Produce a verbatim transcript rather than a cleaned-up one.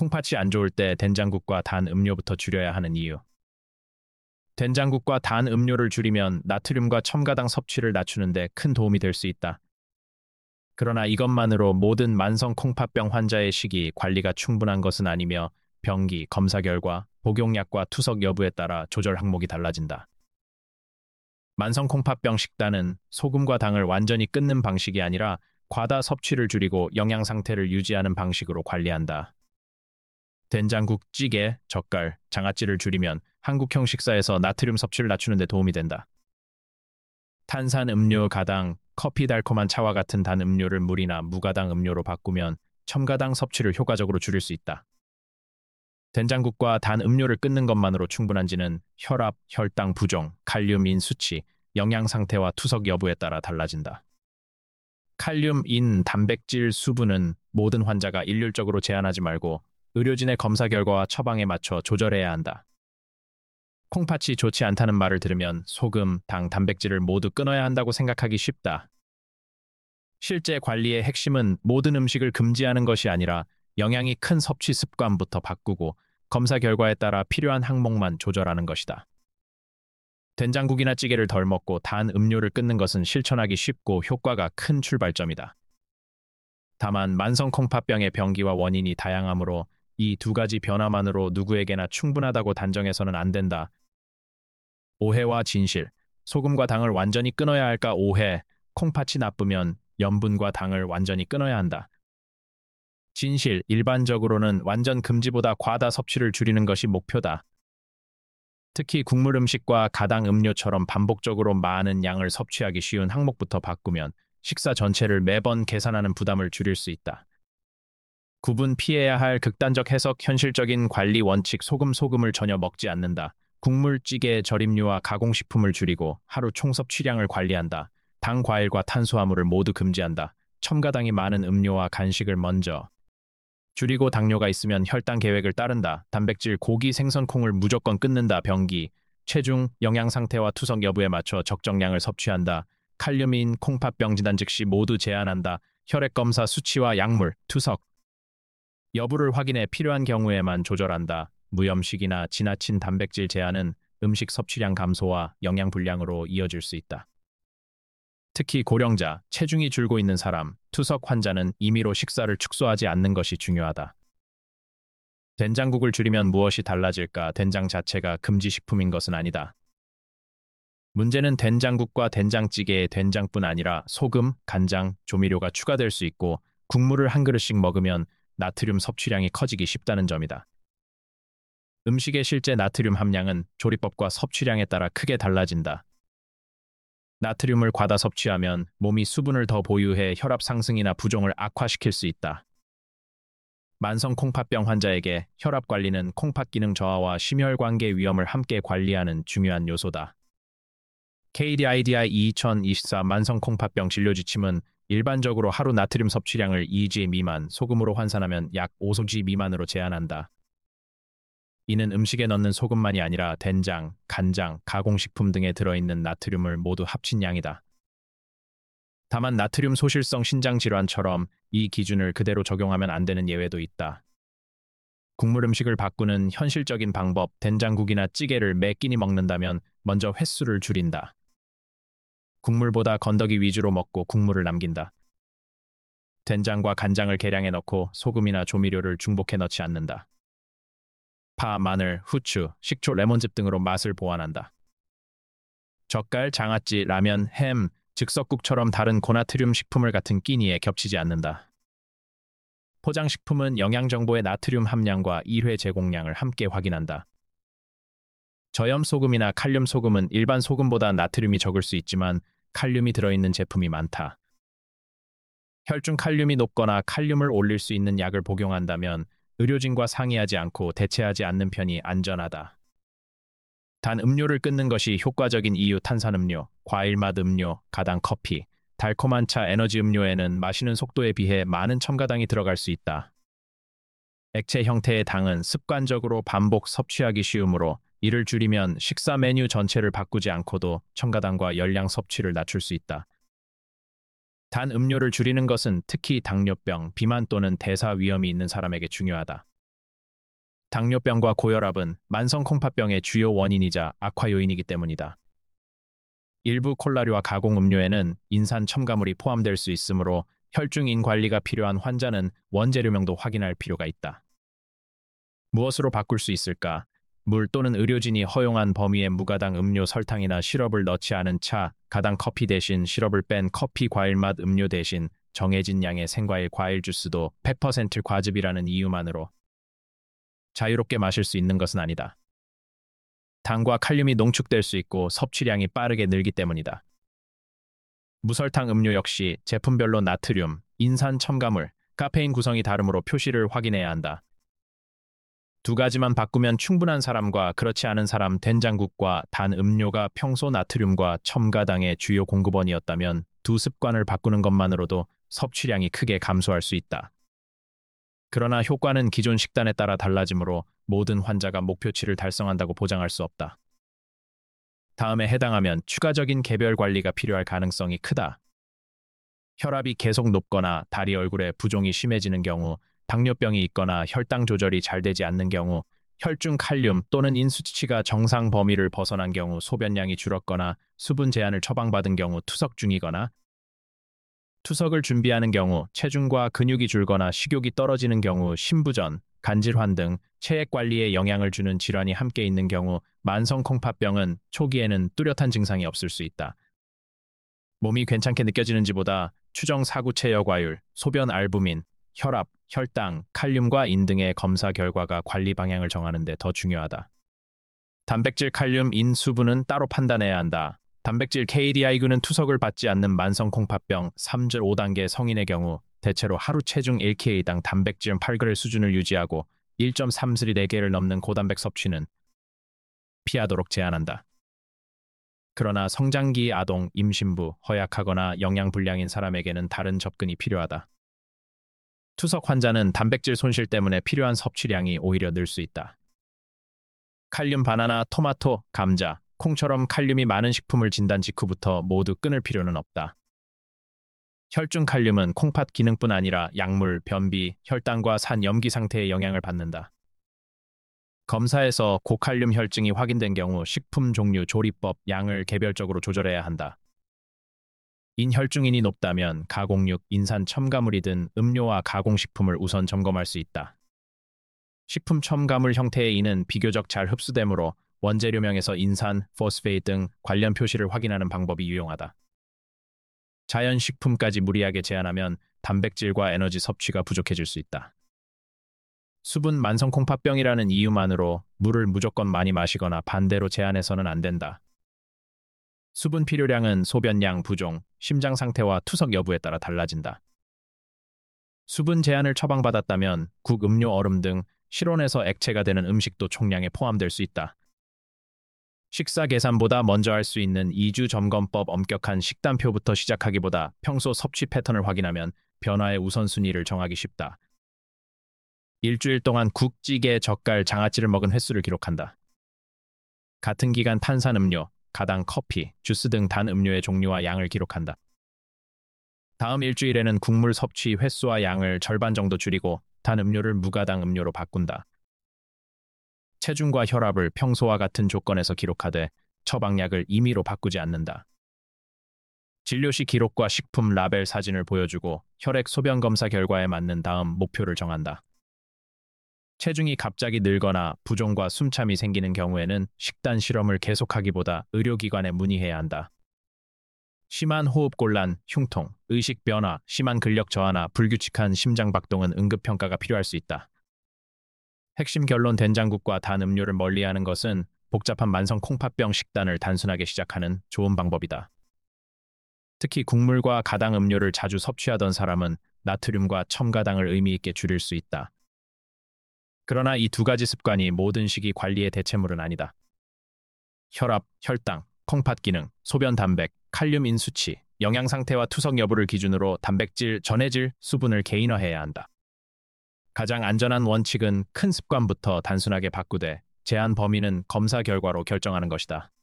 콩팥이 안 좋을 때 된장국과 단 음료부터 줄여야 하는 이유. 된장국과 단 음료를 줄이면 나트륨과 첨가당 섭취를 낮추는 데 큰 도움이 될 수 있다. 그러나 이것만으로 모든 만성 콩팥병 환자의 식이 관리가 충분한 것은 아니며 병기, 검사 결과, 복용약과 투석 여부에 따라 조절 항목이 달라진다. 만성 콩팥병 식단은 소금과 당을 완전히 끊는 방식이 아니라 과다 섭취를 줄이고 영양 상태를 유지하는 방식으로 관리한다. 된장국, 찌개, 젓갈, 장아찌를 줄이면 한국형 식사에서 나트륨 섭취를 낮추는 데 도움이 된다. 탄산 음료, 가당, 커피, 달콤한 차와 같은 단 음료를 물이나 무가당 음료로 바꾸면 첨가당 섭취를 효과적으로 줄일 수 있다. 된장국과 단 음료를 끊는 것만으로 충분한지는 혈압, 혈당 부종, 칼륨, 인 수치, 영양 상태와 투석 여부에 따라 달라진다. 칼륨, 인, 단백질, 수분은 모든 환자가 일률적으로 제한하지 말고 의료진의 검사 결과와 처방에 맞춰 조절해야 한다. 콩팥이 좋지 않다는 말을 들으면 소금, 당, 단백질을 모두 끊어야 한다고 생각하기 쉽다. 실제 관리의 핵심은 모든 음식을 금지하는 것이 아니라 영양이 큰 섭취 습관부터 바꾸고 검사 결과에 따라 필요한 항목만 조절하는 것이다. 된장국이나 찌개를 덜 먹고 단 음료를 끊는 것은 실천하기 쉽고 효과가 큰 출발점이다. 다만 만성 콩팥병의 병기와 원인이 다양하므로 이 두 가지 변화만으로 누구에게나 충분하다고 단정해서는 안 된다. 오해와 진실, 소금과 당을 완전히 끊어야 할까? 오해, 콩팥이 나쁘면 염분과 당을 완전히 끊어야 한다. 진실, 일반적으로는 완전 금지보다 과다 섭취를 줄이는 것이 목표다. 특히 국물 음식과 가당 음료처럼 반복적으로 많은 양을 섭취하기 쉬운 항목부터 바꾸면 식사 전체를 매번 계산하는 부담을 줄일 수 있다. 구분 피해야 할 극단적 해석, 현실적인 관리 원칙, 소금, 소금을 전혀 먹지 않는다. 국물, 찌개, 절임류와 가공식품을 줄이고 하루 총섭취량을 관리한다. 당, 과일과 탄수화물을 모두 금지한다. 첨가당이 많은 음료와 간식을 먼저 줄이고 당뇨가 있으면 혈당 계획을 따른다. 단백질, 고기, 생선, 콩을 무조건 끊는다. 병기, 체중, 영양 상태와 투석 여부에 맞춰 적정량을 섭취한다. 칼륨인, 콩팥병 진단 즉시 모두 제한한다. 혈액 검사 수치와 약물, 투석 여부를 확인해 필요한 경우에만 조절한다. 무염식이나 지나친 단백질 제한은 음식 섭취량 감소와 영양 불량으로 이어질 수 있다. 특히 고령자, 체중이 줄고 있는 사람, 투석 환자는 임의로 식사를 축소하지 않는 것이 중요하다. 된장국을 줄이면 무엇이 달라질까? 된장 자체가 금지식품인 것은 아니다. 문제는 된장국과 된장찌개에 된장뿐 아니라 소금, 간장, 조미료가 추가될 수 있고 국물을 한 그릇씩 먹으면 나트륨 섭취량이 커지기 쉽다는 점이다. 음식의 실제 나트륨 함량은 조리법과 섭취량에 따라 크게 달라진다. 나트륨을 과다 섭취하면 몸이 수분을 더 보유해 혈압 상승이나 부종을 악화시킬 수 있다. 만성 콩팥병 환자에게 혈압 관리는 콩팥 기능 저하와 심혈관계 위험을 함께 관리하는 중요한 요소다. 케이디아이디아이 이천이십사 만성 콩팥병 진료 지침은 일반적으로 하루 나트륨 섭취량을 이 지 미만, 소금으로 환산하면 약 오 지 미만으로 제한한다. 이는 음식에 넣는 소금만이 아니라 된장, 간장, 가공식품 등에 들어있는 나트륨을 모두 합친 양이다. 다만 나트륨 소실성 신장질환처럼 이 기준을 그대로 적용하면 안 되는 예외도 있다. 국물 음식을 바꾸는 현실적인 방법, 된장국이나 찌개를 매 끼니 먹는다면 먼저 횟수를 줄인다. 국물보다 건더기 위주로 먹고 국물을 남긴다. 된장과 간장을 계량해 넣고 소금이나 조미료를 중복해 넣지 않는다. 파, 마늘, 후추, 식초, 레몬즙 등으로 맛을 보완한다. 젓갈, 장아찌, 라면, 햄, 즉석국처럼 다른 고나트륨 식품을 같은 끼니에 겹치지 않는다. 포장식품은 영양정보의 나트륨 함량과 일회 제공량을 함께 확인한다. 저염 소금이나 칼륨 소금은 일반 소금보다 나트륨이 적을 수 있지만 칼륨이 들어있는 제품이 많다. 혈중 칼륨이 높거나 칼륨을 올릴 수 있는 약을 복용한다면 의료진과 상의하지 않고 대체하지 않는 편이 안전하다. 단 음료를 끊는 것이 효과적인 이유 탄산음료, 과일맛 음료, 가당 커피, 달콤한 차, 에너지 음료에는 마시는 속도에 비해 많은 첨가당이 들어갈 수 있다. 액체 형태의 당은 습관적으로 반복 섭취하기 쉬우므로 이를 줄이면 식사 메뉴 전체를 바꾸지 않고도 첨가당과 열량 섭취를 낮출 수 있다. 단 음료를 줄이는 것은 특히 당뇨병, 비만 또는 대사 위험이 있는 사람에게 중요하다. 당뇨병과 고혈압은 만성 콩팥병의 주요 원인이자 악화 요인이기 때문이다. 일부 콜라류와 가공 음료에는 인산 첨가물이 포함될 수 있으므로 혈중인 관리가 필요한 환자는 원재료명도 확인할 필요가 있다. 무엇으로 바꿀 수 있을까? 물 또는 의료진이 허용한 범위의 무가당 음료 설탕이나 시럽을 넣지 않은 차, 가당 커피 대신 시럽을 뺀 커피 과일 맛 음료 대신 정해진 양의 생과일 과일 주스도 백 퍼센트 과즙이라는 이유만으로 자유롭게 마실 수 있는 것은 아니다. 당과 칼륨이 농축될 수 있고 섭취량이 빠르게 늘기 때문이다. 무설탕 음료 역시 제품별로 나트륨, 인산 첨가물, 카페인 구성이 다르므로 표시를 확인해야 한다. 두 가지만 바꾸면 충분한 사람과 그렇지 않은 사람 된장국과 단 음료가 평소 나트륨과 첨가당의 주요 공급원이었다면 두 습관을 바꾸는 것만으로도 섭취량이 크게 감소할 수 있다. 그러나 효과는 기존 식단에 따라 달라지므로 모든 환자가 목표치를 달성한다고 보장할 수 없다. 다음에 해당하면 추가적인 개별 관리가 필요할 가능성이 크다. 혈압이 계속 높거나 다리 얼굴에 부종이 심해지는 경우, 당뇨병이 있거나 혈당 조절이 잘 되지 않는 경우, 혈중 칼륨 또는 인수치가 정상 범위를 벗어난 경우, 소변량이 줄었거나 수분 제한을 처방받은 경우, 투석 중이거나 투석을 준비하는 경우, 체중과 근육이 줄거나 식욕이 떨어지는 경우, 신부전, 간질환 등 체액 관리에 영향을 주는 질환이 함께 있는 경우, 만성 콩팥병은 초기에는 뚜렷한 증상이 없을 수 있다. 몸이 괜찮게 느껴지는지보다 추정 사구체 여과율, 소변 알부민, 혈압, 혈당, 칼륨과 인 등의 검사 결과가 관리 방향을 정하는 데 더 중요하다. 단백질, 칼륨, 인, 수분은 따로 판단해야 한다. 단백질 케이디아이구는 투석을 받지 않는 만성 콩팥병 삼 至오 단계 성인의 경우 대체로 하루 체중 일 킬로그램당 단백질 팔 그램 수준을 유지하고 일 점 삼 일 네 개를 넘는 고단백 섭취는 피하도록 제한한다. 그러나 성장기 아동, 임신부, 허약하거나 영양불량인 사람에게는 다른 접근이 필요하다. 투석 환자는 단백질 손실 때문에 필요한 섭취량이 오히려 늘 수 있다. 칼륨 바나나, 토마토, 감자, 콩처럼 칼륨이 많은 식품을 진단 직후부터 모두 끊을 필요는 없다. 혈중 칼륨은 콩팥 기능뿐 아니라 약물, 변비, 혈당과 산 염기 상태에 영향을 받는다. 검사에서 고칼륨 혈증이 확인된 경우 식품 종류, 조리법, 양을 개별적으로 조절해야 한다. 인혈중인이 높다면 가공육, 인산 첨가물이 든 음료와 가공식품을 우선 점검할 수 있다. 식품 첨가물 형태의 인은 비교적 잘 흡수되므로 원재료명에서 인산, 포스페이트 등 관련 표시를 확인하는 방법이 유용하다. 자연식품까지 무리하게 제한하면 단백질과 에너지 섭취가 부족해질 수 있다. 수분 만성 콩팥병이라는 이유만으로 물을 무조건 많이 마시거나 반대로 제한해서는 안 된다. 수분 필요량은 소변량, 부종, 심장 상태와 투석 여부에 따라 달라진다. 수분 제한을 처방받았다면 국, 음료, 얼음 등 실온에서 액체가 되는 음식도 총량에 포함될 수 있다. 식사 계산보다 먼저 할 수 있는 이 주 점검법 엄격한 식단표부터 시작하기보다 평소 섭취 패턴을 확인하면 변화의 우선순위를 정하기 쉽다. 일주일 동안 국, 찌개, 젓갈, 장아찌를 먹은 횟수를 기록한다. 같은 기간 탄산음료, 가당 커피, 주스 등 단 음료의 종류와 양을 기록한다. 다음 일주일에는 국물 섭취 횟수와 양을 절반 정도 줄이고 단 음료를 무가당 음료로 바꾼다. 체중과 혈압을 평소와 같은 조건에서 기록하되 처방약을 임의로 바꾸지 않는다. 진료시 기록과 식품 라벨 사진을 보여주고 혈액 소변 검사 결과에 맞는 다음 목표를 정한다. 체중이 갑자기 늘거나 부종과 숨참이 생기는 경우에는 식단 실험을 계속하기보다 의료기관에 문의해야 한다. 심한 호흡곤란, 흉통, 의식 변화, 심한 근력 저하나 불규칙한 심장 박동은 응급평가가 필요할 수 있다. 핵심 결론 된장국과 단 음료를 멀리하는 것은 복잡한 만성 콩팥병 식단을 단순하게 시작하는 좋은 방법이다. 특히 국물과 가당 음료를 자주 섭취하던 사람은 나트륨과 첨가당을 의미 있게 줄일 수 있다. 그러나 이 두 가지 습관이 모든 시기 관리의 대체물은 아니다. 혈압, 혈당, 콩팥 기능, 소변 단백, 칼륨 인 수치, 영양 상태와 투석 여부를 기준으로 단백질, 전해질, 수분을 개인화해야 한다. 가장 안전한 원칙은 큰 습관부터 단순하게 바꾸되 제한 범위는 검사 결과로 결정하는 것이다.